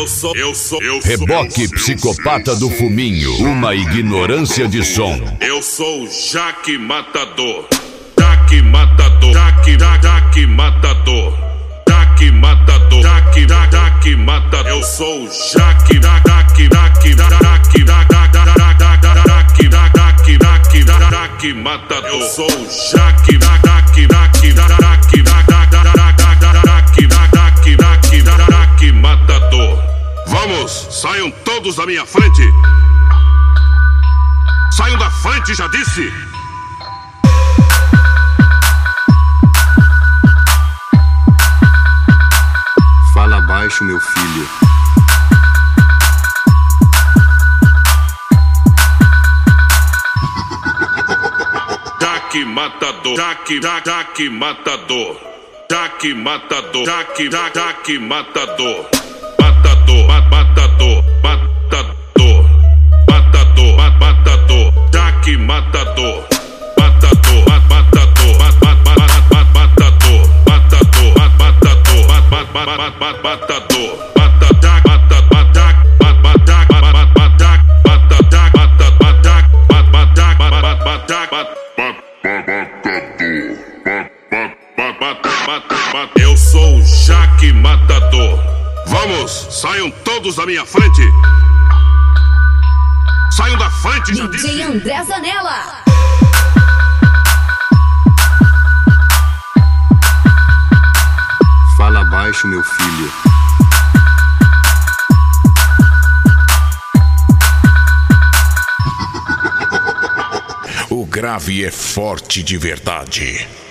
Reboque psicopata do fuminho, uma ignorância de som. Eu sou o Jaque Matador. Jaque Matador. Jaque Matador. Jaque Matador. Jaque Matador. Eu sou o Jaque. Jaque Matador. Eu sou o Jaque. Jaque Matador. Vamos, saiam todos da minha frente. Saiam da frente, já disse. Fala baixo, meu filho. Jaque Matador. Jaque Matador. Jaque Matador. Jaque Matador. Matador. Jaque Matador. Eu sou o Jaque Matador. Vamos, saiam todos da minha frente. Saiam da frente, já disse. DJ André Zanella. Fala baixo, meu filho. O grave é forte de verdade.